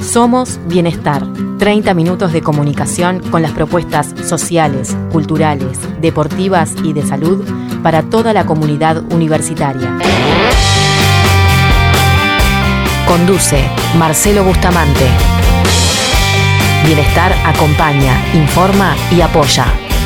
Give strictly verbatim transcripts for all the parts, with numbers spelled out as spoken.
Somos Bienestar. treinta minutos de comunicación con las propuestas sociales, culturales, deportivas y de salud para toda la comunidad universitaria. Conduce Marcelo Bustamante. Bienestar acompaña, informa y apoya.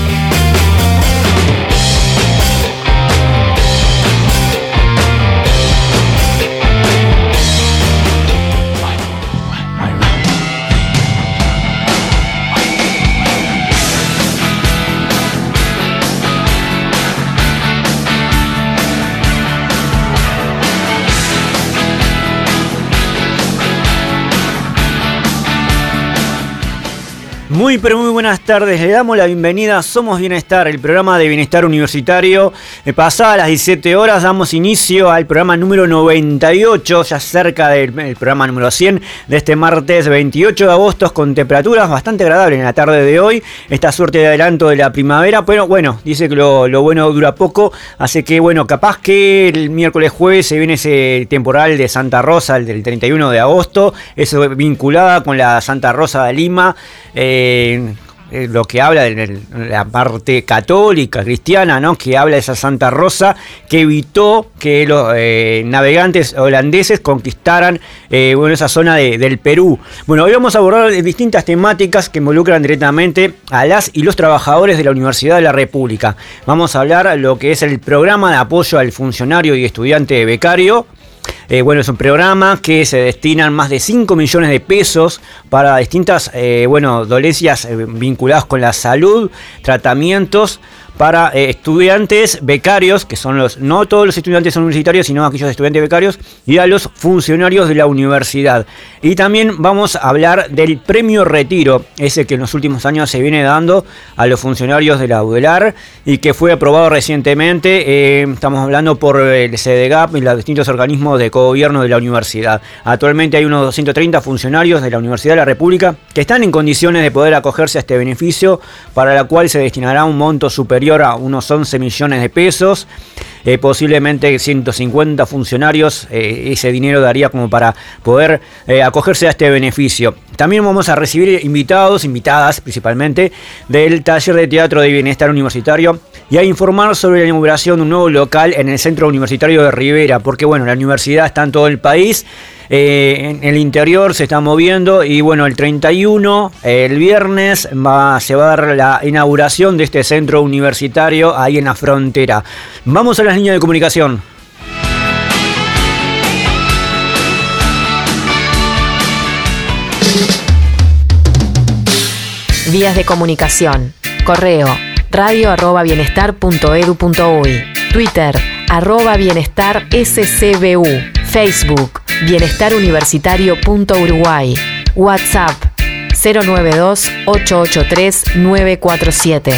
Muy pero muy buenas tardes, le damos la bienvenida a Somos Bienestar, el programa de bienestar universitario. Eh, pasadas las diecisiete horas damos inicio al programa número noventa y ocho, ya cerca del el programa número cien de este martes veintiocho de agosto, con temperaturas bastante agradables en la tarde de hoy. Esta suerte de adelanto de la primavera, pero bueno, dice que lo, lo bueno dura poco, así que bueno, capaz que el miércoles jueves se viene ese temporal de Santa Rosa, el del treinta y uno de agosto, eso vinculada con la Santa Rosa de Lima. Eh, eh, lo que habla de, de la parte católica, cristiana, ¿no? Que habla de esa Santa Rosa que evitó que los eh, navegantes holandeses conquistaran eh, bueno, esa zona de, del Perú. Bueno, hoy vamos a abordar distintas temáticas que involucran directamente a las y los trabajadores de la Universidad de la República. Vamos a hablar lo que es el programa de apoyo al funcionario y estudiante becario. Eh, bueno, es un programa que se destinan más de cinco millones de pesos para distintas eh, bueno, dolencias eh, vinculadas con la salud, tratamientos para eh, estudiantes becarios, que son los, no todos los estudiantes universitarios, sino aquellos estudiantes becarios, y a los funcionarios de la universidad. Y también vamos a hablar del premio retiro, ese que en los últimos años se viene dando a los funcionarios de la UDELAR y que fue aprobado recientemente. Eh, estamos hablando por el CEDEGAP y los distintos organismos de cogobierno de la universidad. Actualmente hay unos doscientos treinta funcionarios de la Universidad de la República que están en condiciones de poder acogerse a este beneficio, para la cual se destinará un monto superior a unos once millones de pesos. Eh, posiblemente ciento cincuenta funcionarios, eh, ese dinero daría como para poder eh, acogerse a este beneficio. También vamos a recibir invitados, invitadas principalmente, del taller de teatro de bienestar universitario y a informar sobre la inauguración de un nuevo local en el Centro Universitario de Rivera, porque bueno, la universidad está en todo el país. Eh, en el interior se está moviendo y bueno, el treinta y uno, eh, el viernes, va, se va a dar la inauguración de este centro universitario ahí en la frontera. Vamos a las líneas de comunicación. Vías de comunicación. Correo radio arroba bienestar punto edu punto uy. Twitter arroba bienestar scbu. Facebook bienestar universitario punto uruguay. WhatsApp cero nueve dos ocho ocho tres nueve cuatro siete.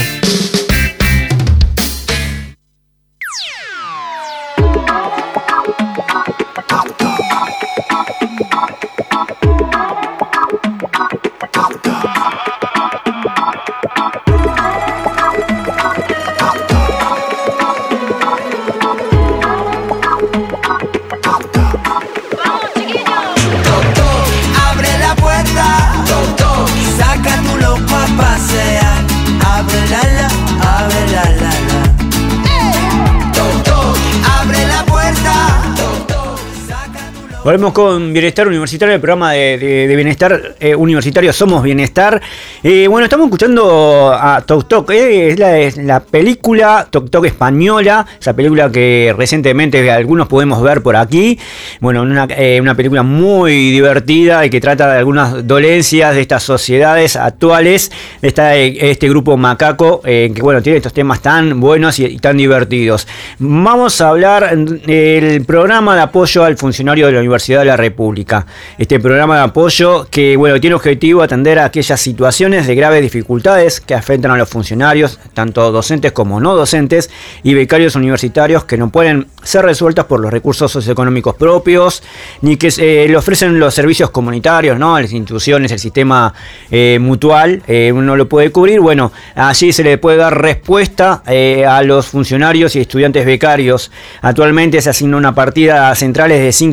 Volvemos con Bienestar Universitario, el programa de, de, de Bienestar eh, Universitario Somos Bienestar. Eh, bueno, estamos escuchando a Toc Toc, eh, es, la, es la película Toc Toc española, esa película que recientemente algunos podemos ver por aquí. Bueno, una, eh, una película muy divertida y que trata de algunas dolencias de estas sociedades actuales, de esta, este grupo macaco, eh, que bueno, tiene estos temas tan buenos y, y tan divertidos. Vamos a hablar del programa de apoyo al funcionario de la Universidad Universidad de la República. Este programa de apoyo que bueno, tiene objetivo atender a aquellas situaciones de graves dificultades que afectan a los funcionarios, tanto docentes como no docentes, y becarios universitarios que no pueden ser resueltas por los recursos socioeconómicos propios, ni que se eh, le ofrecen los servicios comunitarios, ¿no? Las instituciones, el sistema eh, mutual, eh, uno lo puede cubrir. Bueno, allí se le puede dar respuesta eh, a los funcionarios y estudiantes becarios. Actualmente se asigna una partida a centrales de cinco millones de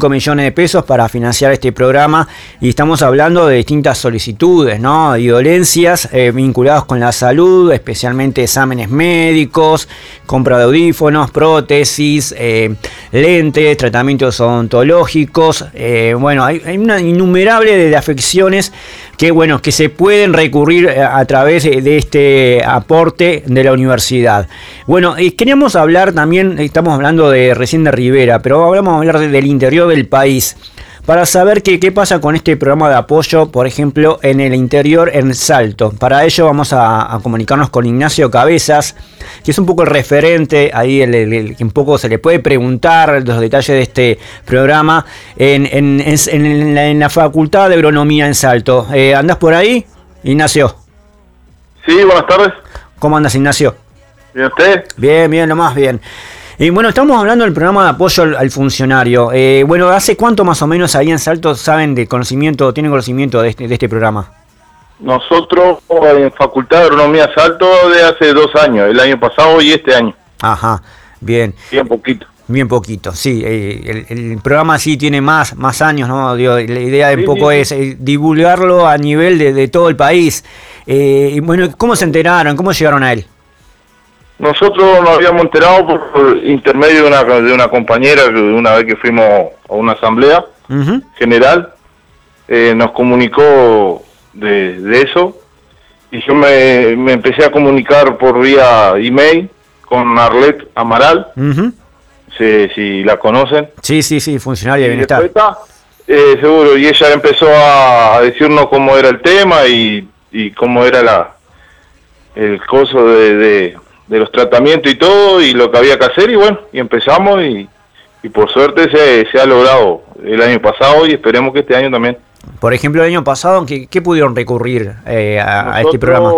de pesos para financiar este programa y estamos hablando de distintas solicitudes, ¿no? Y dolencias eh, vinculadas con la salud, especialmente exámenes médicos, compra de audífonos, prótesis, eh, lentes, tratamientos odontológicos. Eh, bueno, hay, hay una innumerable de, de afecciones que, bueno, que se pueden recurrir a, a través de, de este aporte de la universidad. Bueno, eh, queríamos hablar también, estamos hablando de recién de Rivera, pero ahora vamos a hablar de, del interior del país, para saber qué, qué pasa con este programa de apoyo, por ejemplo, en el interior, en Salto. Para ello vamos a, a comunicarnos con Ignacio Cabezas, que es un poco el referente, ahí el, el, el, que un poco se le puede preguntar los detalles de este programa en, en, en, en, la, en la Facultad de Agronomía en Salto. Eh, ¿Andás por ahí, Ignacio? Sí, buenas tardes. ¿Cómo andas, Ignacio? ¿Bien usted? Bien, bien, lo más bien. Y bueno, estamos hablando del programa de apoyo al, al funcionario. Eh, bueno, ¿hace cuánto más o menos ahí en Salto saben de conocimiento, tienen conocimiento de este, de este programa? Nosotros en Facultad de Agronomía Salto de hace dos años, el año pasado y este año. Ajá, bien. Bien poquito. Bien poquito, sí. Eh, el, el programa sí tiene más, más años, ¿no? Digo, la idea de un sí, poco sí, es sí. eh, divulgarlo a nivel de, de todo el país. Eh, y bueno, ¿cómo se enteraron? ¿Cómo llegaron a él? Nosotros nos habíamos enterado por intermedio de una, de una compañera que una vez que fuimos a una asamblea Uh-huh. general, eh, nos comunicó de, de eso y yo me, me empecé a comunicar por vía email con Arlet Amaral, Uh-huh. si, si la conocen. Sí, sí, sí, funcionaria de Y bienestar. después está, eh, seguro, y ella empezó a, a decirnos cómo era el tema y, y cómo era la el coso de, de, de los tratamientos y todo, y lo que había que hacer, y bueno, y empezamos, y, y por suerte se, se ha logrado el año pasado, y esperemos que este año también. Por ejemplo, el año pasado, ¿qué, qué pudieron recurrir eh, a, a este Nosotros, programa?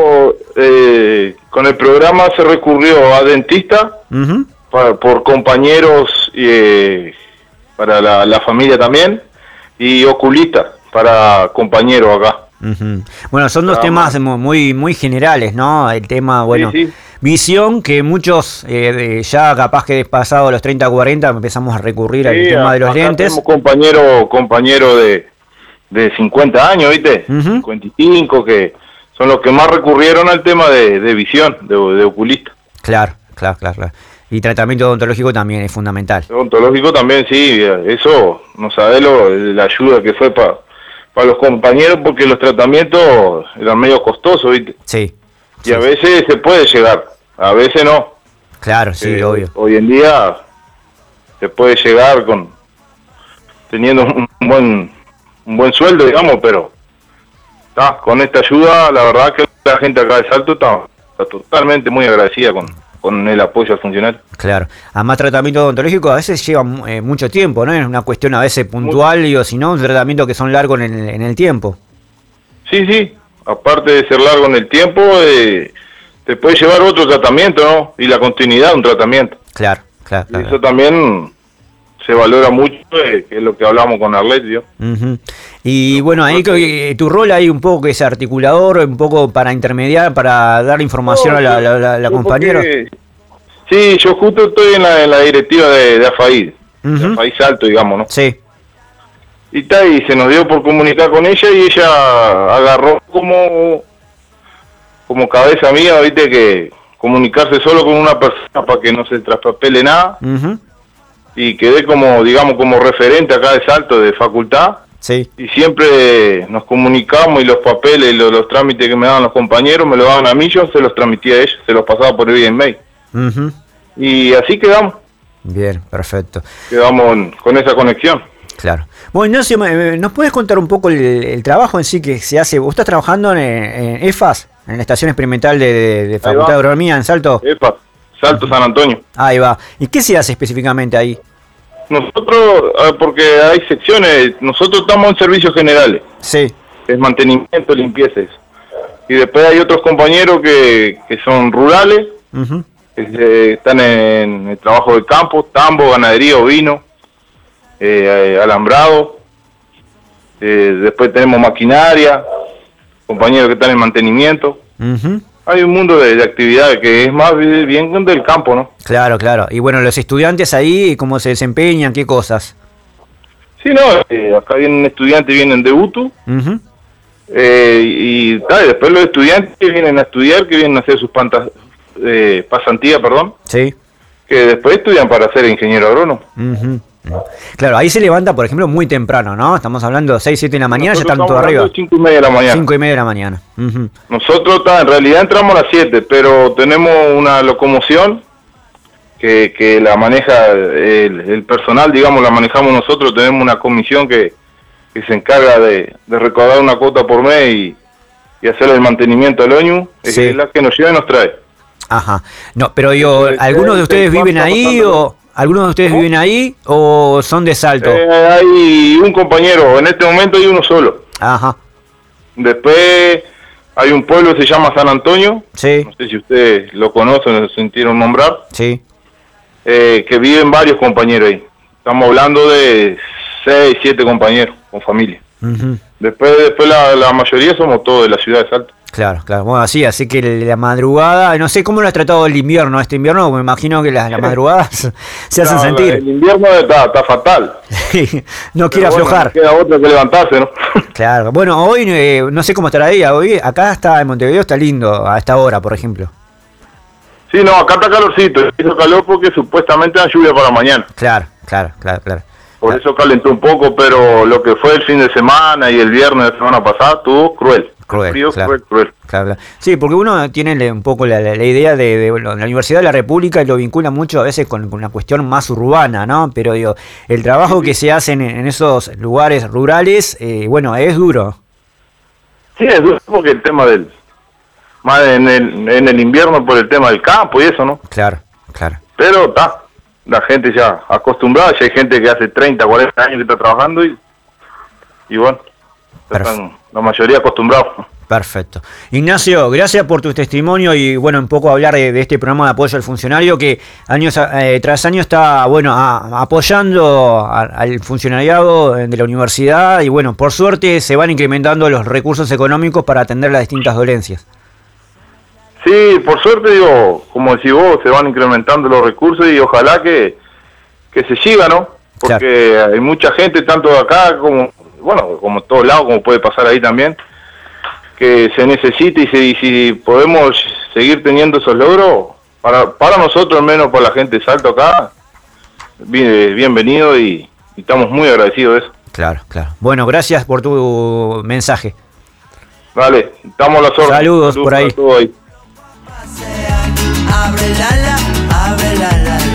eh, con el programa se recurrió a dentista, Uh-huh. para, por compañeros, eh, para la, la familia también, y oculista para compañeros acá. Uh-huh. Bueno, son dos Ah, temas muy muy generales, ¿no? El tema, bueno, Sí, sí. visión, que muchos eh, de- ya capaz que pasado los treinta, cuarenta empezamos a recurrir al Sí, tema de los acá lentes. tenemos compañeros compañero de, de cincuenta años, ¿viste? Ujú. cincuenta y cinco, que son los que más recurrieron al tema de, de visión, de, de oculista. Claro, claro, claro, claro. Y tratamiento odontológico también es fundamental. Odontológico también, sí, eso, no sabés lo, la ayuda que fue para para los compañeros, porque los tratamientos eran medio costosos, ¿viste? Sí. Y a veces se puede llegar, a veces no. Claro, sí, Eh, obvio. Hoy en día se puede llegar con teniendo un buen un buen sueldo, digamos, pero ta, con esta ayuda, la verdad que la gente acá de Salto está, está totalmente muy agradecida con, con el apoyo al funcionario. Claro. Además, tratamiento odontológico a veces lleva eh, mucho tiempo, ¿no? Es una cuestión a veces puntual, y o si no, un tratamiento que son largos en el, en el tiempo. Sí, sí, aparte de ser largo en el tiempo, eh, te puede llevar otro tratamiento, ¿no? Y la continuidad de un tratamiento. Claro, claro, Y claro. eso también se valora mucho, eh, que es lo que hablamos con Arlet, ¿vio? Ujú. Y bueno, ahí que- tu rol ahí un poco que es articulador, un poco para intermediar, para dar información No, a la, yo- la, la- la yo compañera. porque- Sí, yo justo estoy en la, en la directiva de, de AFAID, de Ujú. AFAID Salto, digamos, ¿no? Sí, Y está, y se nos dio por comunicar con ella, y ella agarró como como cabeza mía, viste, que comunicarse solo con una persona para que no se traspapele nada, ujú, y quedé como, digamos, como referente acá de Salto, de facultad, sí, y siempre nos comunicamos, y los papeles, los, los trámites que me daban los compañeros, me los daban a mí, yo se los transmitía a ellos, se los pasaba por vía email. ujú. Y así quedamos, Bien, perfecto, quedamos en- con esa conexión. claro. Bueno, Ignacio, me- ¿nos puedes contar un poco el, el trabajo en sí que se hace? ¿Vos estás trabajando en, en E F A S, en la Estación Experimental de, de- de Facultad va. de Agronomía en Salto? Epa, Salto San Antonio. Ahí va. ¿Y qué se hace específicamente ahí? Nosotros, ah, porque hay secciones, nosotros estamos en servicios generales, Sí, es mantenimiento, limpieza. eso. Y después hay otros compañeros que, que son rurales, ujú, que eh, están en el trabajo de campo, tambo, ganadería, ovino, eh, alambrado. Eh, después tenemos maquinaria, compañeros que están en mantenimiento. ujú. Hay un mundo de, de actividades que es más bien bien del campo, ¿no? Claro, claro. Y bueno, los estudiantes ahí, ¿cómo se desempeñan? ¿Qué cosas? Sí, no, eh, acá vienen estudiantes, vienen de U T U, Uh-huh. eh, y, y, y después los estudiantes que vienen a estudiar, que vienen a hacer sus pantas, eh, pasantías, perdón, Sí. que después estudian para ser ingeniero agrónomo. Uh-huh. Claro, ahí se levanta, por ejemplo, muy temprano, ¿no? Estamos hablando de seis, siete de la mañana, Nosotros ya están estamos todos arriba. hablando de cinco y media de la mañana. cinco y media de la mañana. Uh-huh. Nosotros, ta, en realidad entramos a las siete, pero tenemos una locomoción que, que la maneja el, el personal, digamos, la manejamos nosotros. Tenemos una comisión que, que se encarga de, de recaudar una cuota por mes y, y hacer el mantenimiento del ómnibus, Sí. es la que nos lleva y nos trae. Ajá. No, pero yo, Entonces, ¿algunos de eh, ustedes ¿cuánto viven está ahí pasando? o algunos de ustedes ¿Cómo? viven ahí o son de Salto? Eh, hay un compañero, en este momento hay uno solo. Ajá. Después hay un pueblo que se llama San Antonio, Sí, no sé si ustedes lo conocen o se sintieron nombrar, sí. eh, que viven varios compañeros ahí. Estamos hablando de seis, siete compañeros con familia. Uh-huh. Después, después la, la mayoría somos todos de la ciudad de Salto. Claro, claro. Bueno, así, así que la madrugada, no sé cómo lo has tratado el invierno, este invierno, me imagino que las, las madrugadas se hacen No, sentir. El invierno está, está fatal. No quiere Pero bueno, aflojar. no queda otra que levantarse, ¿no? Claro. Bueno, hoy eh, no sé cómo estará ahí. Hoy acá está en Montevideo, está lindo a esta hora, por ejemplo. Sí, no, acá está calorcito. Hizo calor porque supuestamente hay lluvia para mañana. Claro, claro, claro, claro. Por eso calentó un poco, pero lo que fue el fin de semana y el viernes de la semana pasada estuvo cruel. Cruel, Frío, claro. cruel, cruel. Claro, claro. Sí, porque uno tiene le- un poco la, la- la idea de, de, bueno, la Universidad de la República y lo vincula mucho a veces con, con una cuestión más urbana, ¿no? Pero digo, el trabajo que se hace en, en esos lugares rurales, eh, bueno, es duro. Sí, es duro porque el tema del... Más en el, en el invierno por el tema del campo y eso, ¿no? Claro, claro. Pero está, la gente ya acostumbrada, ya hay gente que hace treinta, cuarenta años que está trabajando y, y bueno, ya están la mayoría acostumbrados. Perfecto. Ignacio, gracias por tu testimonio y bueno, un poco hablar de, de este programa de apoyo al funcionario que años eh, tras año está bueno a- apoyando a- al funcionariado de la universidad y bueno, por suerte se van incrementando los recursos económicos para atender las distintas dolencias. Sí, por suerte, digo, como decís vos, se van incrementando los recursos y ojalá que, que se siga, ¿no? Porque hay mucha gente, tanto de acá como, bueno, como en todos lados, como puede pasar ahí también, que se necesita y, se, y si podemos seguir teniendo esos logros, para, para nosotros, al menos para la gente de Salto acá, bien, bienvenido y, y estamos muy agradecidos de eso. Claro, claro. Bueno, gracias por tu mensaje. Vale, estamos a las órdenes. Saludos por ahí. para todos ahí. Abre la la, abre la la la.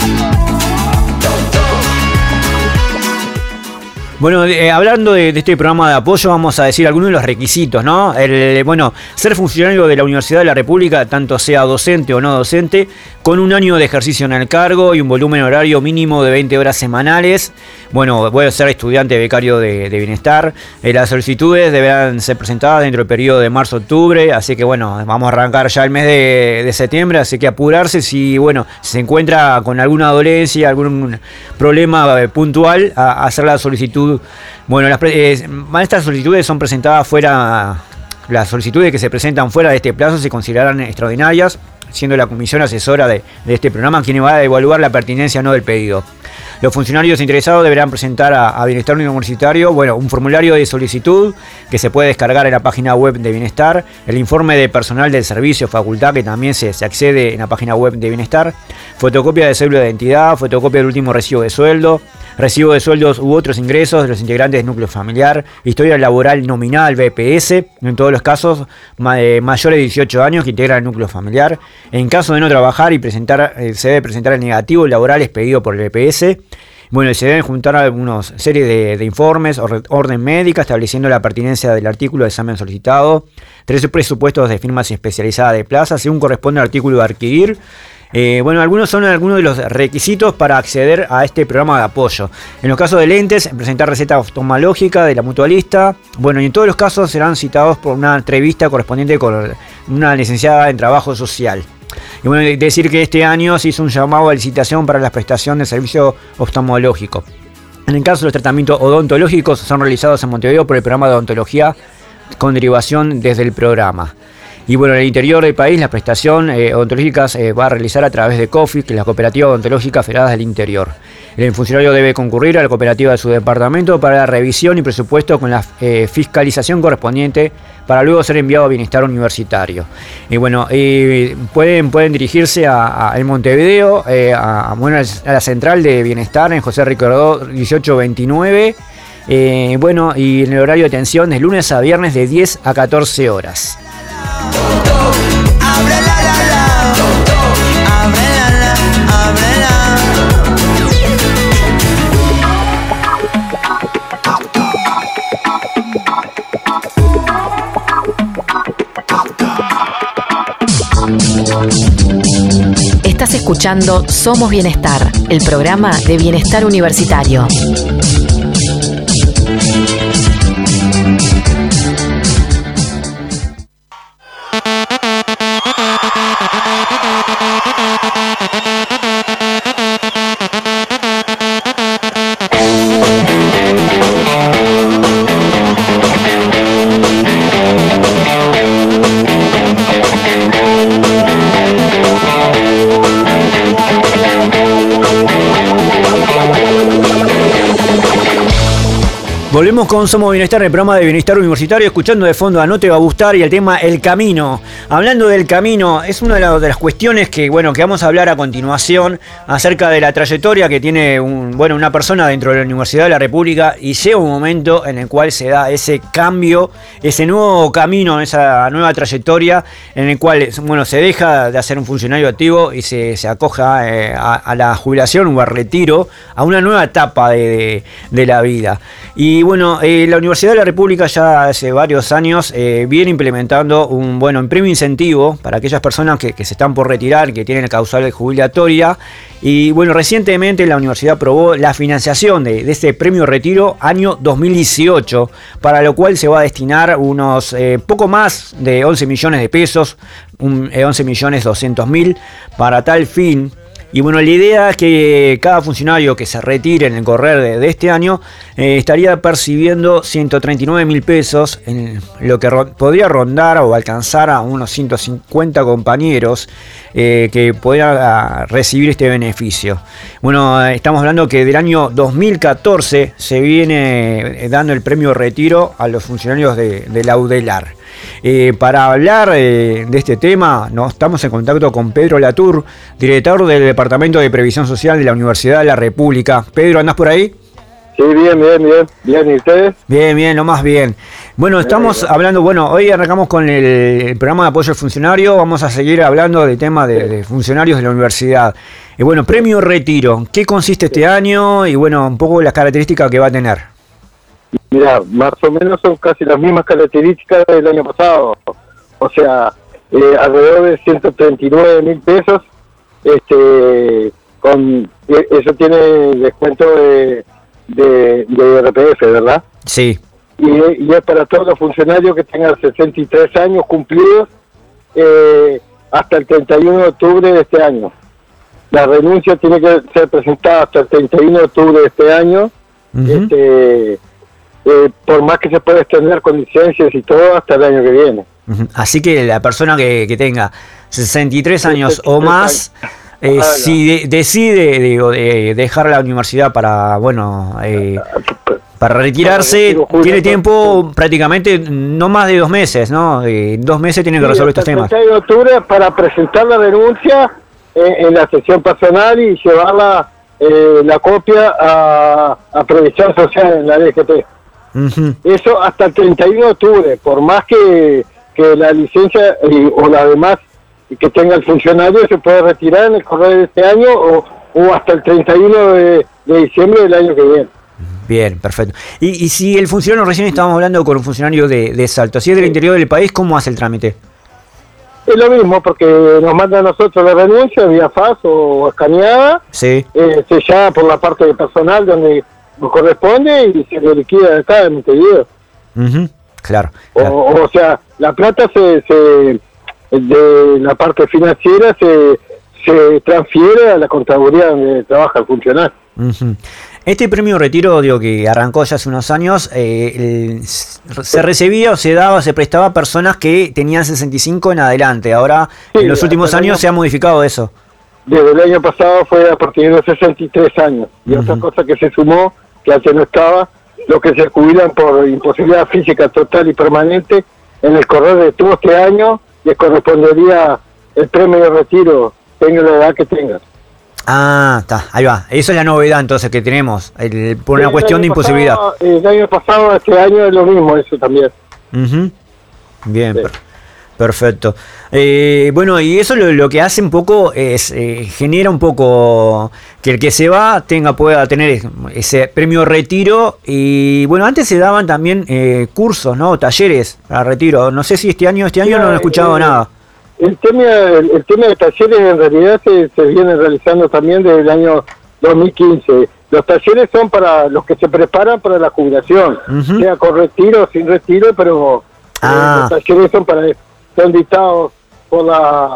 Bueno, eh, hablando de, de este programa de apoyo, vamos a decir algunos de los requisitos, ¿no? El, bueno, ser funcionario de la Universidad de la República, tanto sea docente o no docente, con un año de ejercicio en el cargo y un volumen horario mínimo de veinte horas semanales. Bueno, voy a ser estudiante becario de, de bienestar. Eh, las solicitudes deberán ser presentadas dentro del periodo de marzo-octubre, así que bueno, vamos a arrancar ya el mes de, de septiembre, así que apurarse si, bueno, se encuentra con alguna dolencia, algún problema eh, puntual, a, a hacer la solicitud. Bueno, las, eh, estas solicitudes son presentadas fuera, las solicitudes que se presentan fuera de este plazo se considerarán extraordinarias, siendo la comisión asesora de, de este programa quien va a evaluar la pertinencia o no del pedido. Los funcionarios interesados deberán presentar a, a Bienestar Universitario, bueno, un formulario de solicitud que se puede descargar en la página web de Bienestar, el informe de personal del servicio facultad que también se, se accede en la página web de Bienestar, fotocopia de cédula de identidad, fotocopia del último recibo de sueldo, recibo de sueldos u otros ingresos de los integrantes del núcleo familiar, historia laboral nominal B P S, en todos los casos ma eh, mayores de dieciocho años que integran el núcleo familiar. En caso de no trabajar y presentar, eh, se debe presentar el negativo laboral expedido por el B P S. Bueno, se deben juntar algunas series de, de informes, or, orden médica, estableciendo la pertinencia del artículo de examen solicitado, tres presupuestos de firmas especializadas de plaza, según corresponde al artículo de adquirir. Eh, bueno, algunos son algunos de los requisitos para acceder a este programa de apoyo. En los casos de lentes, presentar receta oftalmológica de la mutualista. Bueno, y en todos los casos serán citados por una entrevista correspondiente con una licenciada en trabajo social. Y bueno, decir que este año se hizo un llamado a licitación para la prestación de servicio oftalmológico. En el caso de los tratamientos odontológicos, son realizados en Montevideo por el programa de odontología con derivación desde el programa. Y bueno, en el interior del país la prestación eh, odontológica se va a realizar a través de COFI, que es la Cooperativa Odontológica Federada del Interior. El funcionario debe concurrir a la cooperativa de su departamento para la revisión y presupuesto con la eh, fiscalización correspondiente para luego ser enviado a Bienestar Universitario. Y bueno, eh, pueden, pueden dirigirse a, a en Montevideo, eh, a, bueno, a la central de Bienestar en José Ricaurtegot dieciocho veintinueve. Eh, bueno, y en el horario de atención de lunes a viernes de diez a catorce horas. Abre la la la, abre la la, abre la. Estás escuchando Somos Bienestar, el programa de Bienestar Universitario. Volvemos con Somos Bienestar, el programa de Bienestar Universitario, escuchando de fondo a No Te Va a Gustar y el tema El Camino. Hablando del camino, es una de, la, de las cuestiones que, bueno, que vamos a hablar a continuación acerca de la trayectoria que tiene un, bueno, una persona dentro de la Universidad de la República, y llega un momento en el cual se da ese cambio, ese nuevo camino, esa nueva trayectoria en el cual, bueno, se deja de ser un funcionario activo y se, se acoja eh, a, a la jubilación o al retiro, a una nueva etapa de, de, de la vida. Y bueno, eh, la Universidad de la República ya hace varios años eh, viene implementando un, bueno, un premio incentivo para aquellas personas que, que se están por retirar, que tienen el causal de jubilatoria. Y bueno, recientemente la universidad aprobó la financiación de, de este premio retiro año dos mil dieciocho, para lo cual se va a destinar unos eh, poco más de once millones de pesos, un, eh, once millones doscientos mil para tal fin. Y bueno, la idea es que cada funcionario que se retire en el correr de, de este año eh, estaría percibiendo ciento treinta y nueve mil pesos, en lo que ro- podría rondar o alcanzar a unos ciento cincuenta compañeros eh, que podrían recibir este beneficio. Bueno, estamos hablando que del año dos mil catorce se viene dando el premio retiro a los funcionarios de, de la UDELAR. Eh, para hablar eh, de este tema, nos estamos en contacto con Pedro Latour, director del Departamento de Previsión Social de la Universidad de la República. Pedro, ¿andás por ahí? Sí, bien, bien, bien. Bien, ¿y ustedes? Bien, bien, lo más bien. Bueno, estamos bien, bien. hablando, bueno, hoy arrancamos con el, el programa de apoyo al funcionario, vamos a seguir hablando del tema de, de funcionarios de la universidad. Y bueno, premio retiro, ¿qué consiste este año? Y bueno, un poco las características que va a tener. Mira, más o menos son casi las mismas características del año pasado. O sea, eh, alrededor de ciento treinta y nueve mil pesos. Este, con eso tiene descuento de, de, de R P F, ¿verdad? Sí. Y, y es para todos los funcionarios que tengan sesenta y tres años cumplidos eh, hasta el treinta y uno de octubre de este año. La renuncia tiene que ser presentada hasta el treinta y uno de octubre de este año. Uh-huh. Este... Eh, por más que se pueda extender con licencias y todo hasta el año que viene. Así que la persona que, que tenga sesenta y tres años o más, eh, ah, si de, decide digo, de dejar la universidad para, bueno, eh, para retirarse, tiene tiempo prácticamente no más de dos meses, ¿no? Eh, dos meses tiene que resolver estos temas. El treinta de octubre para presentar la renuncia eh, en la sesión personal y llevarla, eh, la copia a, a Previsión Social en la D G T. Uh-huh. Eso hasta el treinta y uno de octubre, por más que, que la licencia y, o la demás que tenga el funcionario se puede retirar en el correr de este año o, o hasta el treinta y uno de, de diciembre del año que viene. Bien, perfecto. Y, y si el funcionario, recién estábamos hablando con un funcionario de, de Salto, si es del interior del país, ¿cómo hace el trámite? Es lo mismo, porque nos manda a nosotros la renuncia vía fax o escaneada, sí. eh, sellada por la parte de personal donde nos corresponde y se lo liquida acá en Montevideo. Uh-huh. Claro, claro. O, o sea, la plata se, se de la parte financiera se, se transfiere a la contaduría donde trabaja el funcionario. Uh-huh. Este premio retiro, digo, que arrancó ya hace unos años, eh, el, se recibía o se daba, se prestaba a personas que tenían sesenta y cinco en adelante. Ahora, sí, en los últimos años año, se ha modificado eso. Desde el año pasado fue a partir de los sesenta y tres años. Y uh-huh. otra cosa que se sumó, que antes no estaba, los que se jubilan por imposibilidad física total y permanente, en el correr de todo este año les correspondería el premio de retiro, tenga la edad que tengan. Ah, está, ahí va. Eso es la novedad entonces que tenemos, el, por una el cuestión de imposibilidad. Pasado, el año pasado, este año es lo mismo, eso también. Uh-huh. Bien, sí. per- perfecto. Eh, bueno, y eso lo, lo que hace un poco es, eh, genera un poco que el que se va tenga pueda tener ese premio retiro. Y bueno, antes se daban también eh, cursos, ¿no? Talleres para retiro. No sé si este año, este año sí, no he escuchado eh, nada. El tema, el, el tema de talleres en realidad se, se viene realizando también desde el año dos mil quince. Los talleres son para los que se preparan para la jubilación, uh-huh. sea con retiro o sin retiro, pero ah. eh, los talleres son para son dictados por la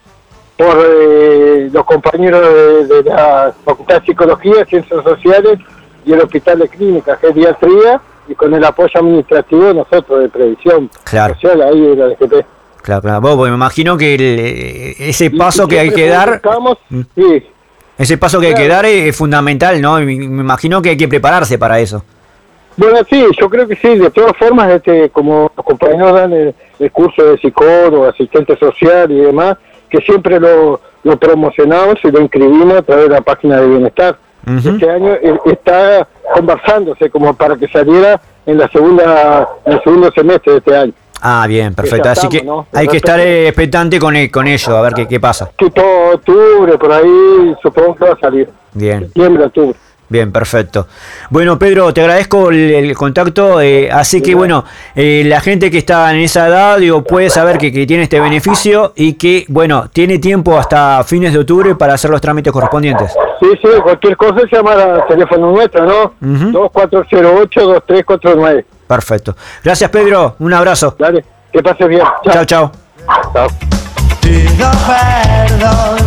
por eh, los compañeros de, de la Facultad de Psicología, Ciencias Sociales y el Hospital de Clínica, Geriatría, y con el apoyo administrativo de nosotros de Previsión claro. Social, ahí de la D G P. Claro, claro. Vos, me imagino que el, ese paso que hay que dar, sí. ese paso que claro. hay que dar es, es fundamental, ¿no? Me, me imagino que hay que prepararse para eso. Bueno, sí, yo creo que sí. De todas formas, este, como los compañeros dan el, el curso de psicólogo, asistente social y demás, que siempre lo, lo promocionamos y lo inscribimos a través de la página de Bienestar. Uh-huh. Este año está conversándose como para que saliera en la segunda, en el segundo semestre de este año. Ah, bien, perfecto. Así que ¿no? hay que estar expectante con, con ello, a ver qué, qué pasa. Que todo octubre, por ahí, supongo que va a salir. Bien. Septiembre, octubre. Bien, perfecto. Bueno, Pedro, te agradezco el, el contacto. Eh, así que, bueno, eh, la gente que está en esa edad, digo, puede saber que, que tiene este beneficio y que, bueno, tiene tiempo hasta fines de octubre para hacer los trámites correspondientes. Sí, sí, cualquier cosa es llamar al teléfono nuestro, ¿no? Uh-huh. dos cuatro cero ocho, dos tres cuatro nueve. Perfecto. Gracias, Pedro. Un abrazo. Dale, que pases bien. Chao, chao. Chao. Pido perdón.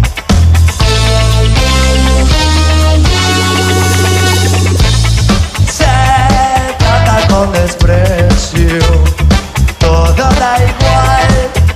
Se trata con desprecio. Todo da igual.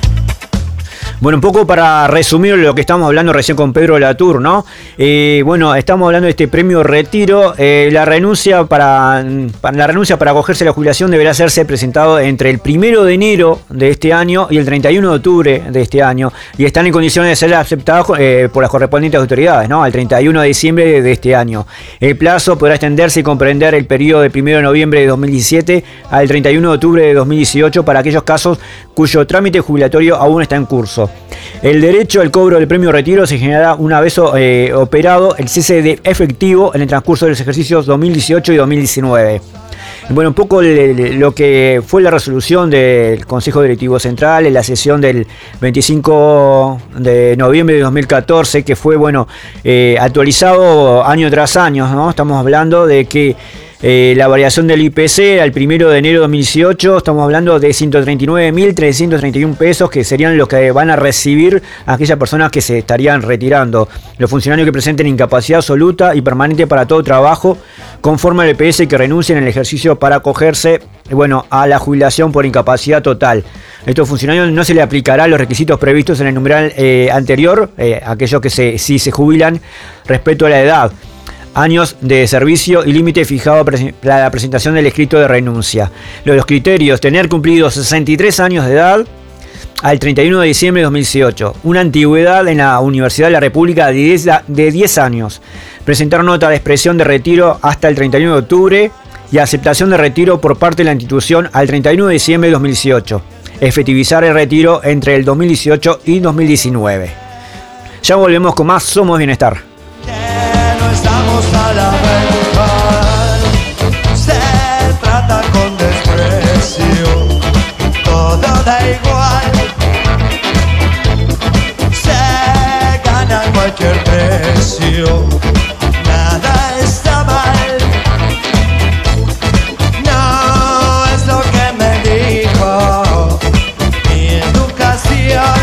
Bueno, un poco para resumir lo que estamos hablando recién con Pedro Latour, ¿no? Eh, bueno, estamos hablando de este premio retiro. Eh, la renuncia para, para la renuncia para acogerse a la jubilación deberá hacerse presentado entre el primero de enero de este año y el treinta y uno de octubre de este año, y están en condiciones de ser aceptados eh, por las correspondientes autoridades, ¿no? Al treinta y uno de diciembre de este año. El plazo podrá extenderse y comprender el periodo del primero de noviembre de dos mil diecisiete al treinta y uno de octubre de dos mil dieciocho para aquellos casos cuyo trámite jubilatorio aún está en curso. El derecho al cobro del premio retiro se generará una vez eh, operado el cese de efectivo en el transcurso de los ejercicios dos mil dieciocho y dos mil diecinueve. Bueno, un poco le, le, lo que fue la resolución del Consejo Directivo Central en la sesión del veinticinco de noviembre de dos mil catorce, que fue, bueno, eh, actualizado año tras año, ¿no? Estamos hablando de que Eh, la variación del I P C al primero de enero de dos mil dieciocho, estamos hablando de ciento treinta y nueve mil trescientos treinta y uno pesos, que serían los que van a recibir aquellas personas que se estarían retirando. Los funcionarios que presenten incapacidad absoluta y permanente para todo trabajo, conforme al I P S, que renuncien al ejercicio para acogerse, bueno, a la jubilación por incapacidad total. A estos funcionarios no se le aplicarán los requisitos previstos en el numeral eh, anterior, eh, aquellos que se, si se jubilan respecto a la edad, años de servicio y límite fijado para la presentación del escrito de renuncia. Los criterios: tener cumplido sesenta y tres años de edad al treinta y uno de diciembre de dos mil dieciocho, una antigüedad en la Universidad de la República de diez años, presentar nota de expresión de retiro hasta el treinta y uno de octubre y aceptación de retiro por parte de la institución al treinta y uno de diciembre de dos mil dieciocho, efectivizar el retiro entre el dos mil dieciocho y dos mil diecinueve. Ya volvemos con más Somos Bienestar. Estamos a la venta, se trata con desprecio, todo da igual, se gana a cualquier precio, nada está mal, no es lo que me dijo mi educación.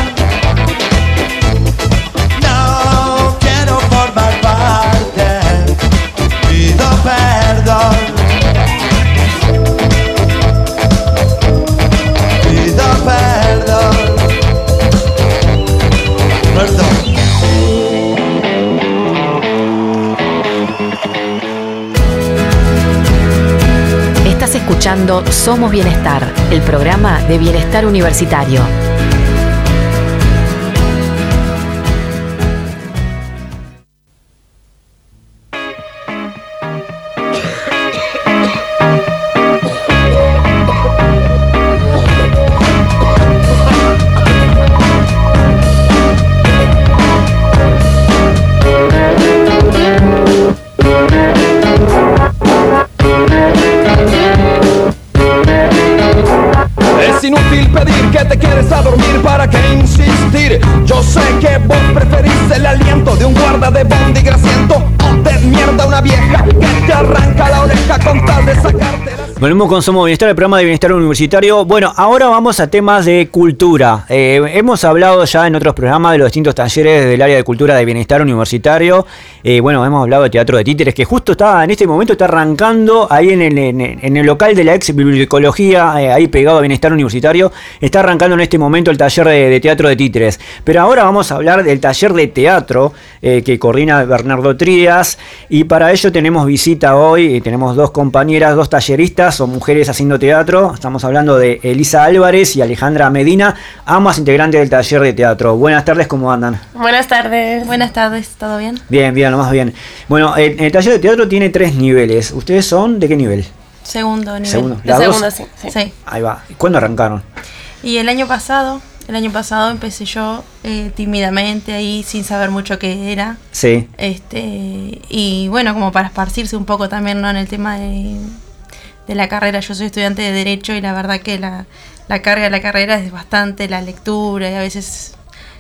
escuchando Somos Bienestar, el programa de bienestar universitario. Yo sé que vos preferís el aliento de un guarda de bondi grasiento o de mierda una vieja que te arranca la oreja con tal de sacarte las... Volvemos con Somos Bienestar, el programa de bienestar universitario. Bueno, ahora vamos a temas de cultura. Eh, hemos hablado ya en otros programas de los distintos talleres del área de cultura de bienestar universitario. Eh, bueno, hemos hablado de teatro de títeres, que justo está en este momento está arrancando ahí en el, en, en el local de la ex bibliotecología, eh, ahí pegado a bienestar universitario. Está arrancando en este momento el taller de, de teatro de títeres. Pero ahora vamos a hablar del taller de teatro eh, que coordina Bernardo Trías. Y para ello tenemos visita hoy, y tenemos dos compañeras, dos talleristas. Son mujeres haciendo teatro. Estamos hablando de Elisa Álvarez y Alejandra Medina, ambas integrantes del taller de teatro. Buenas tardes, ¿cómo andan? Buenas tardes. Buenas tardes, ¿todo bien? Bien, bien, lo más bien. Bueno, el, el taller de teatro tiene tres niveles. ¿Ustedes son de qué nivel? Segundo nivel. Segundo, De segundo, sí, sí. Sí. Ahí va. ¿Cuándo arrancaron? Y el año pasado, el año pasado empecé yo eh, tímidamente ahí, sin saber mucho qué era. Sí. Este, y bueno, como para esparcirse un poco también, ¿no?, en el tema de, de la carrera. Yo soy estudiante de Derecho y la verdad que la, la carga de la carrera es bastante la lectura y a veces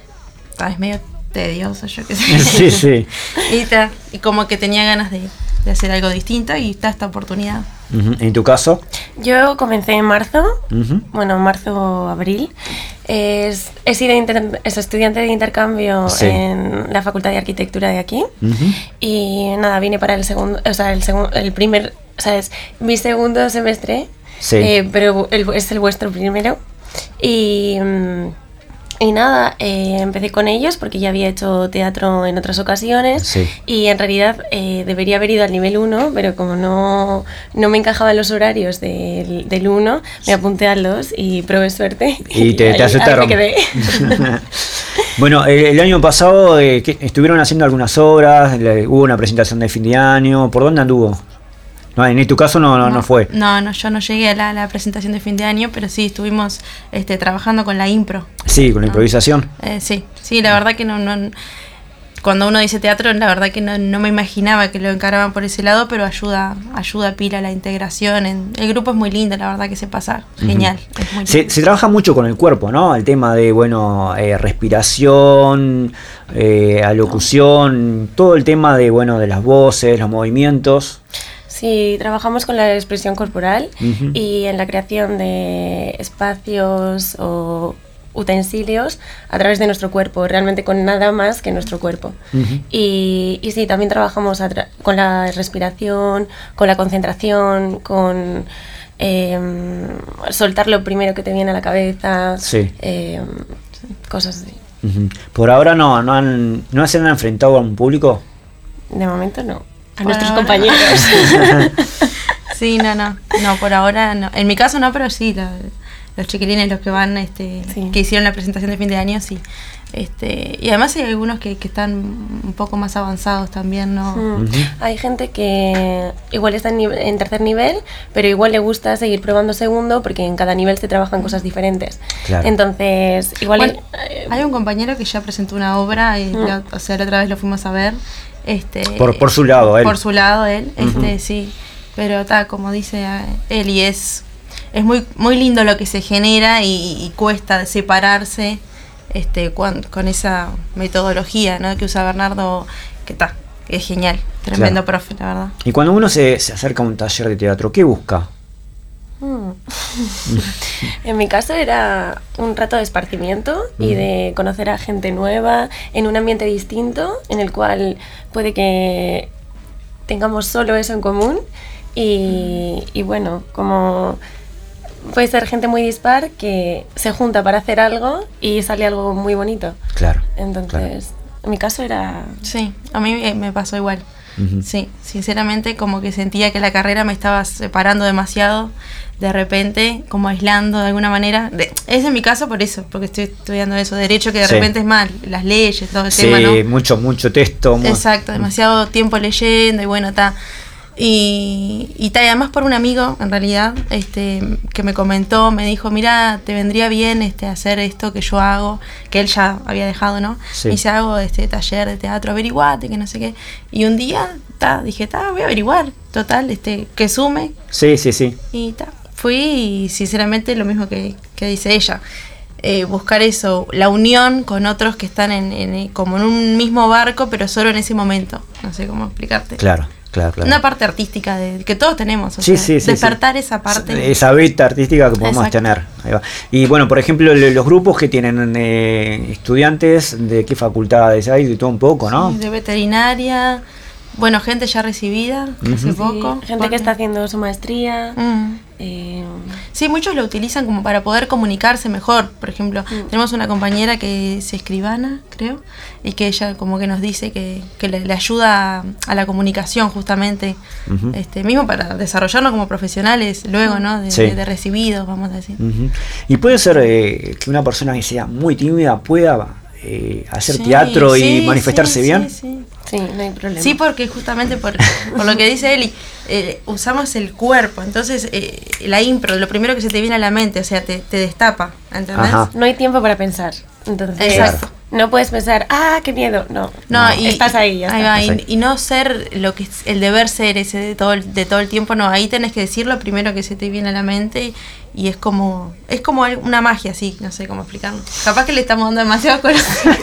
es medio tedioso, yo qué sé. Sí, sí. y, ta, y como que tenía ganas de, de hacer algo distinto y está esta oportunidad. Uh-huh. ¿En tu caso? Yo comencé en marzo, Uh-huh. bueno, marzo, abril. Es, he sido inter, es estudiante de intercambio Sí. en la Facultad de Arquitectura de aquí. Uh-huh. Y nada, vine para el segundo, o sea, el segundo, el primer, o sea, es mi segundo semestre, Sí. eh, pero el, es el vuestro primero. Y... mm, Y nada, eh, empecé con ellos porque ya había hecho teatro en otras ocasiones. Sí. Y en realidad eh, debería haber ido al nivel uno, pero como no, no me encajaban los horarios del, del uno, me apunté al dos y probé suerte. Y te, ahí- te aceptaron. ahí me quedé. Bueno, el, el año pasado eh, ¿qué- estuvieron haciendo algunas obras, le- hubo una presentación de fin de año. ¿Por dónde anduvo? No, en tu caso no, no, no fue. No, no, yo no llegué a la, la presentación de fin de año, pero sí estuvimos este, trabajando con la impro. Sí, con la improvisación. Eh, sí, sí, la verdad que no, no, cuando uno dice teatro, la verdad que no, no me imaginaba que lo encaraban por ese lado, pero ayuda, ayuda pila la integración. En, el grupo es muy lindo, la verdad que se pasa genial. Es muy Se, lindo. se trabaja mucho con el cuerpo, ¿no? El tema de, bueno, eh, respiración, eh, alocución, todo el tema de, bueno, de las voces, los movimientos. Sí, trabajamos con la expresión corporal Ujú. y en la creación de espacios o utensilios a través de nuestro cuerpo, realmente con nada más que nuestro cuerpo. Ujú. y, y sí, también trabajamos a tra- con la respiración, con la concentración, con eh, soltar lo primero que te viene a la cabeza, Sí. eh, cosas así. Ujú. Por ahora no, no, han, no se han enfrentado a un público. De momento no. A Por nuestros ahora. compañeros. Sí, no, no, no, por ahora no. En mi caso no, pero sí, la- los chiquilines, los que van, este, Sí. que hicieron la presentación de fin de año, sí. Este, y además hay algunos que, que están un poco más avanzados también, ¿no? Mm. Ujú. Hay gente que igual está en, nive- en tercer nivel, pero igual le gusta seguir probando segundo porque en cada nivel se trabajan cosas diferentes. Claro. Entonces, igual... Bueno, eh, hay un compañero que ya presentó una obra, y Mm. la, o sea, la otra vez lo fuimos a ver. Este, Por- por su lado, él. Por su lado, él, este, Ujú. sí. Pero está, como dice eh, él, y es, es muy, muy lindo lo que se genera y, y cuesta separarse este, cuan- con esa metodología, ¿no?, que usa Bernardo, que está, que es genial, tremendo Claro. profe, la verdad. Y cuando uno se, se acerca a un taller de teatro, ¿qué busca? mm. En mi caso era un rato de esparcimiento y de conocer a gente nueva en un ambiente distinto en el cual puede que tengamos solo eso en común y, y bueno, como puede ser gente muy dispar que se junta para hacer algo y sale algo muy bonito. Claro. Entonces, en mi caso era... Sí, a mí eh, me pasó igual. Uh-huh. Sí, sinceramente como que sentía que la carrera me estaba separando demasiado, de repente, como aislando de alguna manera. De, es en mi caso por eso, porque estoy estudiando eso, derecho, que de sí. repente es más, las leyes, todo el sí, tema, ¿no? mucho, mucho texto. Muy... Exacto, demasiado tiempo leyendo y bueno, está. Y, y, ta, y además por un amigo, en realidad, este, que me comentó, me dijo, mira, te vendría bien este, hacer esto que yo hago, que él ya había dejado, ¿no? Sí. Y se hago este taller de teatro, averiguate, que no sé qué. Y un día, ta, dije, ta, voy a averiguar, total, este, que sume. Sí, sí, sí. Y ta, fui y sinceramente lo mismo que, que dice ella. Eh, buscar eso, la unión con otros que están en, en, como en un mismo barco, pero solo en ese momento. No sé cómo explicarte. Claro. Claro, claro. Una parte artística de, que todos tenemos, o sí, sea, sí, sí, despertar sí. esa parte. Esa beta artística que podemos Exacto. tener. Ahí va. Y bueno, por ejemplo, los grupos que tienen eh, estudiantes, ¿de qué facultades hay? De todo un poco, ¿no? Sí, de veterinaria, bueno, gente ya recibida, uh-huh. hace poco. Sí, gente porque... que está haciendo su maestría. Mm. Eh... Sí, muchos lo utilizan como para poder comunicarse mejor. Por ejemplo, mm. tenemos una compañera que es escribana, creo, y que ella como que nos dice que, que le, le ayuda a, a la comunicación justamente, uh-huh. este, mismo para desarrollarnos como profesionales luego, ¿no? De, sí. de, de recibidos, vamos a decir. Uh-huh. Y puede ser eh, que una persona que sea muy tímida pueda eh, hacer sí, teatro y sí, manifestarse sí, bien. Sí, sí. Sí, no hay problema. Sí, porque justamente por, por lo que dice Eli, eh, usamos el cuerpo, entonces eh, la impro, lo primero que se te viene a la mente, o sea, te, te destapa, ¿entendés? Ajá. No hay tiempo para pensar, entonces exacto. No puedes pensar, ah, qué miedo, no, no, no y, estás ahí, ya ahí está. va, ahí. Y, y no ser lo que es el deber ser ese de todo el, de todo el tiempo, no, ahí tenés que decir lo primero que se te viene a la mente y es como es como una magia, sí, no sé cómo explicarlo. Capaz que le estamos dando demasiado color.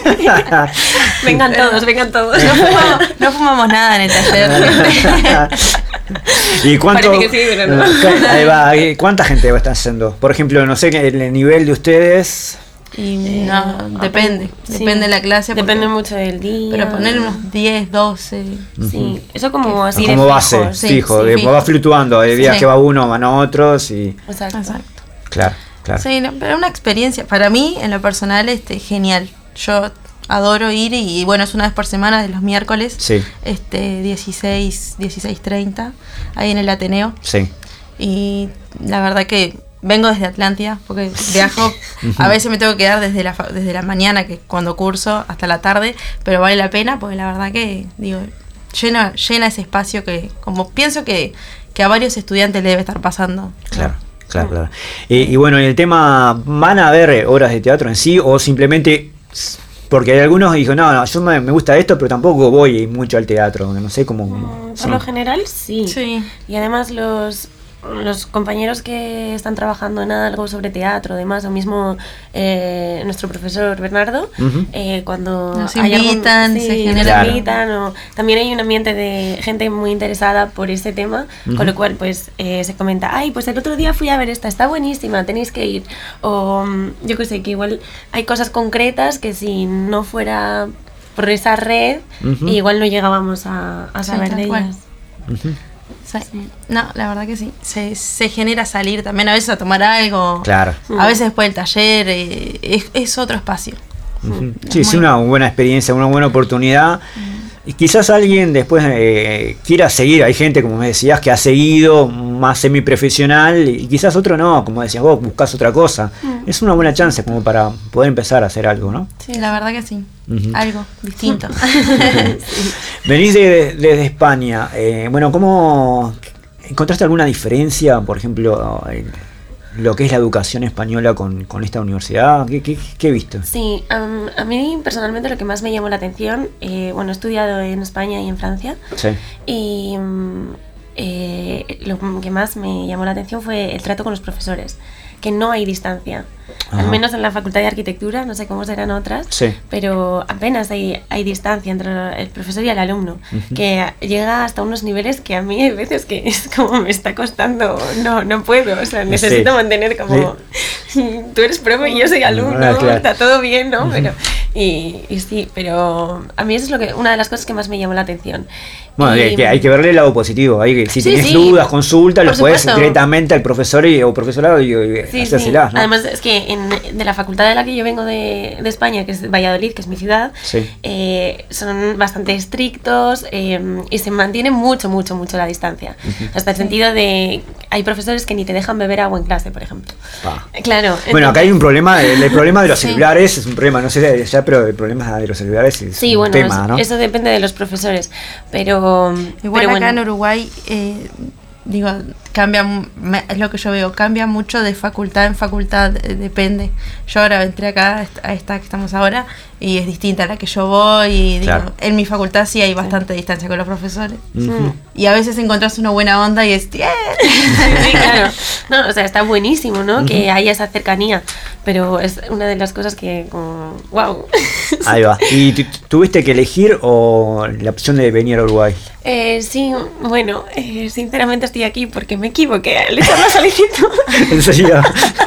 Vengan todos, vengan todos. No fumamos, no fumamos nada en el taller. ¿Y cuánto, Parece que sí, pero no. Ahí va, ¿cuánta gente va a estar haciendo? Por ejemplo, no sé, el nivel de ustedes... Y no, eh, depende, sí. depende de la clase. Depende mucho del día. Pero poner unos diez, doce. Sí, eso como así como de base, fijo. sí, Sí, fijo, sí, de, fijo. va fluctuando, hay días Sí. que va uno, van otros y... Exacto. Exacto. Claro, claro. Sí, no, pero una experiencia, para mí, en lo personal, este, genial. Yo adoro ir y, y bueno, es una vez por semana, de los miércoles, Sí. este dieciséis, dieciséis treinta, ahí en el Ateneo. Sí. Y la verdad que vengo desde Atlántida, porque viajo, a veces me tengo que quedar desde la, fa- desde la mañana, que cuando curso, hasta la tarde, pero vale la pena, porque la verdad que, digo, llena, llena ese espacio que, como pienso que, que a varios estudiantes le debe estar pasando. Claro, claro, claro. Y, y bueno, en el tema, ¿van a haber obras de teatro en sí o simplemente... Porque hay algunos que dijo, no, no, yo me, me gusta esto, pero tampoco voy mucho al teatro, no sé cómo... Mm, por sí. lo general, sí. Sí. Y además los... los compañeros que están trabajando en algo sobre teatro, demás, o mismo eh, nuestro profesor Bernardo, Uh-huh. eh, cuando Nos hay algún- invitan, sí, se genera- nos Claro. invitan, o también hay un ambiente de gente muy interesada por ese tema, Uh-huh. con lo cual pues eh, se comenta, ay, pues el otro día fui a ver esta, está buenísima, tenéis que ir, o mm, yo que sé, que igual hay cosas concretas que si no fuera por esa red, Uh-huh. igual no llegábamos a, a Sí, saber tal de cual. ellas. Ujú. Sí. No, la verdad que sí. Se, se genera salir también a veces a tomar algo. Claro. A veces después del taller. eh, es, es otro espacio. Ujú. Es Sí, es muy- una buena experiencia, una buena oportunidad. Y quizás alguien después eh, quiera seguir. Hay gente, como me decías, que ha seguido más semiprofesional y quizás otro no, como decías vos, buscas otra cosa. Es una buena chance como para poder empezar a hacer algo, ¿no? Sí, la verdad que sí. Ujú. Algo distinto. Venís de- desde España. eh, bueno, ¿cómo encontraste alguna diferencia, por ejemplo, en lo que es la educación española con, con esta universidad? ¿Qué, qué, qué viste? Sí, um, a mí personalmente lo que más me llamó la atención, eh, bueno, he estudiado en España y en Francia, Sí. y um, eh, lo que más me llamó la atención fue el trato con los profesores, que no hay distancia. Ajá. Al menos en la Facultad de Arquitectura, no sé cómo serán otras, Sí. pero apenas hay, hay distancia entre el profesor y el alumno, que llega hasta unos niveles que a mí hay veces que es como me está costando, no no puedo, o sea, necesito Sí. mantener como, tú eres profe y yo soy alumno, Ah, claro. está todo bien, ¿no? Pero Y, y sí, pero a mí eso es lo que una de las cosas que más me llamó la atención. Bueno, y, que hay que verle el lado positivo. Hay que, si sí, tienes sí, dudas, consultas, lo puedes supuesto. directamente al profesor y, o profesorado y, y sí, hacérselas, sí. ¿no? Además, es que en, de la facultad de la que yo vengo de, de España, que es Valladolid, que es mi ciudad, sí. eh, son bastante estrictos eh, y se mantiene mucho, mucho, mucho la distancia. Uh-huh. Hasta el sentido de... Hay profesores que ni te dejan beber agua en clase, por ejemplo. Ah. Claro. Bueno, entonces, acá hay un problema, el, el problema de los sí. celulares es un problema, no sé ya, pero el problema de los celulares es sí, un bueno, tema, eso, ¿no? eso depende de los profesores, pero... Igual pero acá bueno. en Uruguay, eh, digo, cambia, me, es lo que yo veo, cambia mucho de facultad en facultad, eh, depende. Yo ahora entré acá, a esta que estamos ahora, y es distinta a la que yo voy, y digo, claro. en mi facultad sí hay bastante sí. distancia con los profesores. Uh-huh. Y a veces encontrás una buena onda y es... ¡Yeah! Sí, claro. No, o sea, está buenísimo, ¿no? Uh-huh. Que haya esa cercanía, pero es una de las cosas que, como, wow. Ahí va. ¿Y tu, tuviste que elegir o la opción de venir a Uruguay? Eh, sí, bueno, eh, sinceramente estoy aquí porque me equivoqué al echar la solicitud. ¿En serio?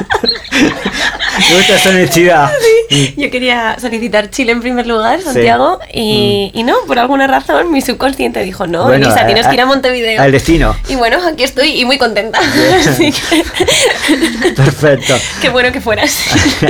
Me gusta esa honestidad. Sí. Yo quería solicitar Chile en primer lugar, Santiago, sí. y, mm. y no, por alguna razón mi subconsciente dijo, no, bueno, Elisa, a, tienes que ir a Montevideo. Al destino. Y bueno, aquí estoy y muy contenta. Así que... Perfecto. Qué bueno que fueras.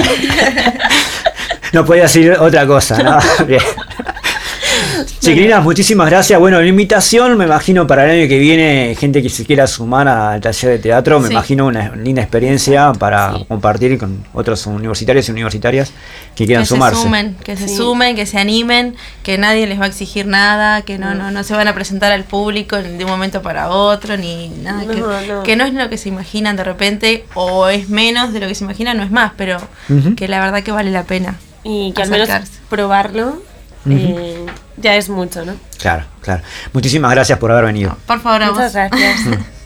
No podía decir otra cosa, ¿no? Bien. Chiquilinas, muchísimas gracias. Bueno, la invitación, me imagino para el año que viene, gente que se quiera sumar al taller de teatro, me sí. imagino una linda experiencia para sí. compartir con otros universitarios y universitarias que quieran que sumarse. Se sumen, que se sí. sumen, que se animen, que nadie les va a exigir nada, que no, no, no se van a presentar al público de un momento para otro, ni nada. No, que, no. que no es lo que se imaginan de repente, o es menos de lo que se imaginan, no es más, pero uh-huh. que la verdad que vale la pena. Y que acercarse. Al menos probarlo. Uh-huh. eh, ya es mucho, ¿no? Claro, claro. Muchísimas gracias por haber venido. Por favor, a Muchas vos. gracias.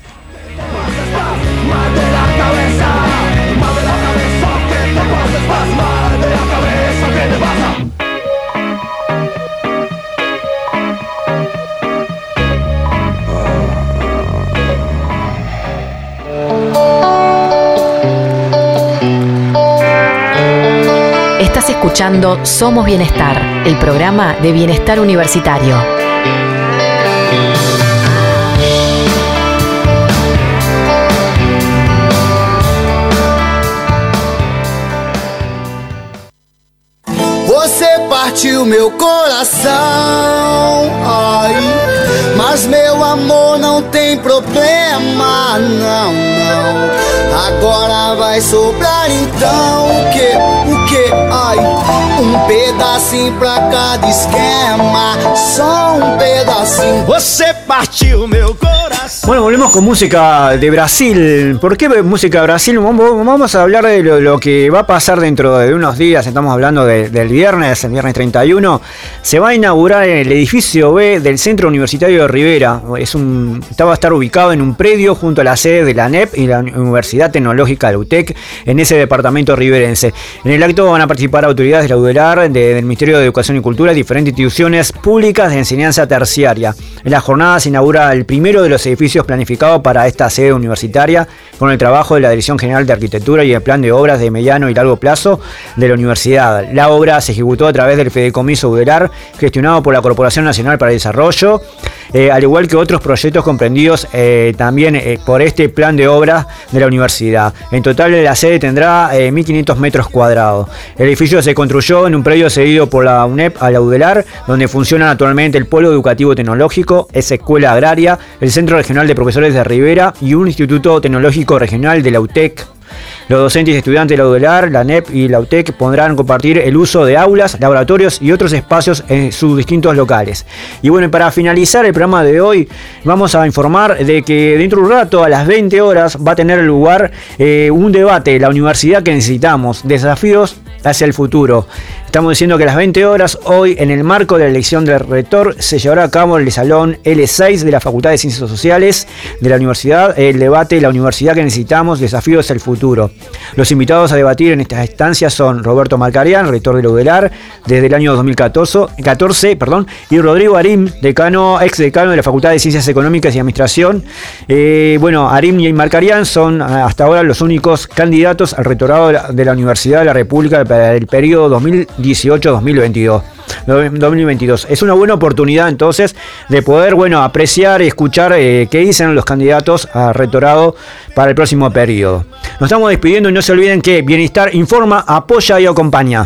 Estás escuchando Somos Bienestar, el programa de bienestar universitario. Você partiu meu coração, ai, mas meu amor não tem problema, não, não. Agora vai sobrar então o que, o que, ai, um pedacinho pra cada esquema, só um pedacinho. Você partiu meu coração. Bueno, volvemos con música de Brasil. ¿Por qué música de Brasil? Vamos a hablar de lo, lo que va a pasar dentro de unos días. Estamos hablando de, del viernes, el viernes treinta y uno. Se va a inaugurar en el edificio B del Centro Universitario de Rivera. Es un, va a estar ubicado en un predio junto a la sede de la N E P y la Universidad Tecnológica de la U T E C en ese departamento riverense. En el acto van a participar autoridades de la U D E L A R, de, del Ministerio de Educación y Cultura y diferentes instituciones públicas de enseñanza terciaria. En la jornada se inaugura el primero de los edificios planificados para esta sede universitaria con el trabajo de la Dirección General de Arquitectura y el plan de obras de mediano y largo plazo de la universidad. La obra se ejecutó a través del Fideicomiso U D E L A R, gestionado por la Corporación Nacional para el Desarrollo, eh, al igual que otros proyectos comprendidos eh, también eh, por este plan de obras de la universidad. En total la sede tendrá eh, mil quinientos metros cuadrados. El edificio se construyó en un predio cedido por la U N E P a la U D E L A R, donde funcionan actualmente el Polo Educativo Tecnológico, esa Escuela Agraria, el Centro Regional de Profesores de Rivera y un Instituto Tecnológico Regional de la U T E C. Los docentes y estudiantes de la U D E L A R, la N E P y la U T E C podrán compartir el uso de aulas, laboratorios y otros espacios en sus distintos locales. Y bueno, para finalizar el programa de hoy, vamos a informar de que dentro de un rato, a las veinte horas, va a tener lugar eh, un debate, la universidad que necesitamos, desafíos hacia el futuro. Estamos diciendo que a las veinte horas, hoy, en el marco de la elección del rector, se llevará a cabo en el salón L seis de la Facultad de Ciencias Sociales de la universidad el debate La universidad que necesitamos, desafíos hacia el futuro. Los invitados a debatir en estas instancias son Roberto Marcarián, rector de la U D E L A R desde el año dos mil catorce, perdón, y Rodrigo Arim, decano, ex decano de la Facultad de Ciencias Económicas y Administración. Eh, bueno, Arim y Marcarián son hasta ahora los únicos candidatos al rectorado de la, de la Universidad de la República para el periodo dos mil dieciocho dos mil veintidós. dos mil veintidós. Es una buena oportunidad entonces de poder, bueno, apreciar y escuchar eh, qué dicen los candidatos a rectorado para el próximo periodo. Nos estamos despidiendo y no se olviden que Bienestar informa, apoya y acompaña.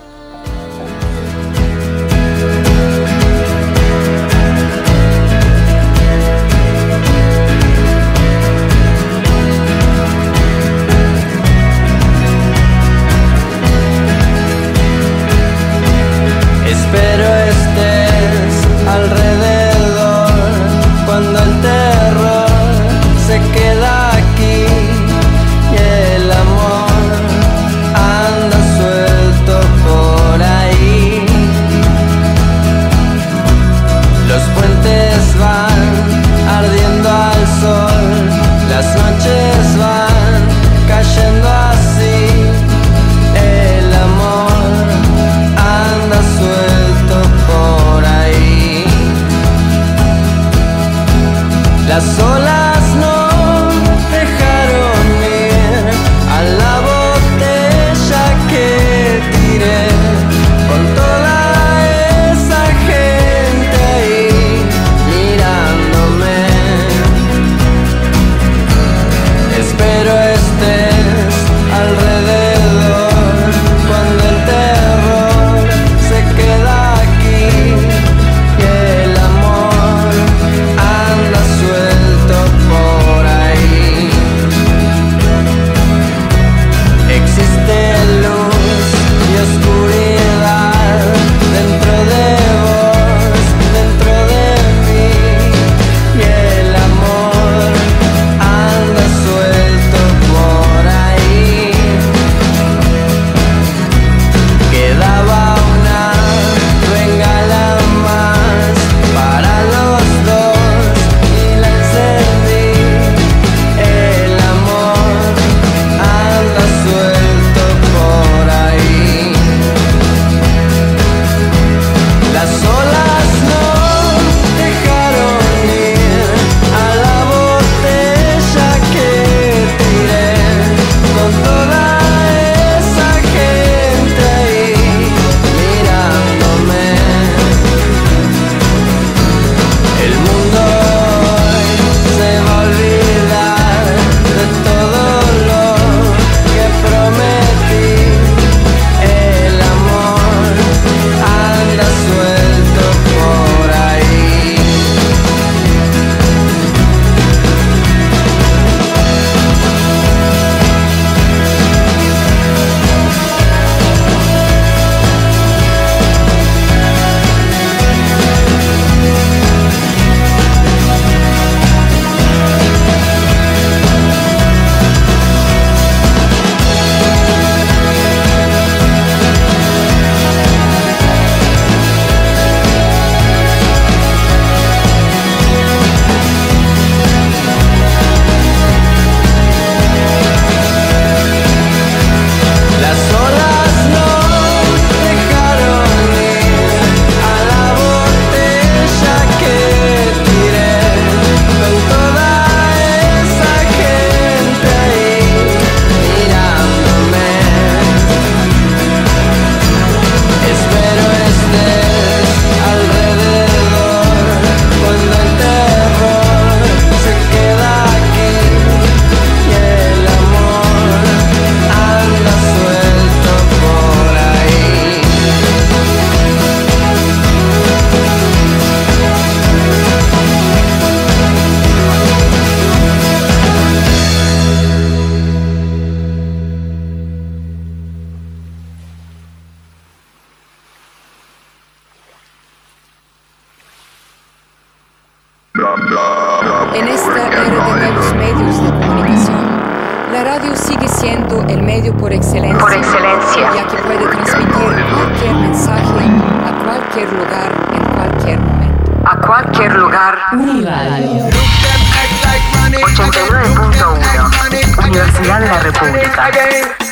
En esta era de nuevos medios de comunicación, la radio sigue siendo el medio por excelencia, por excelencia, ya que puede transmitir cualquier mensaje a cualquier lugar, en cualquier momento. A cualquier lugar. Uniradio ochenta y nueve punto uno, Universidad de la República.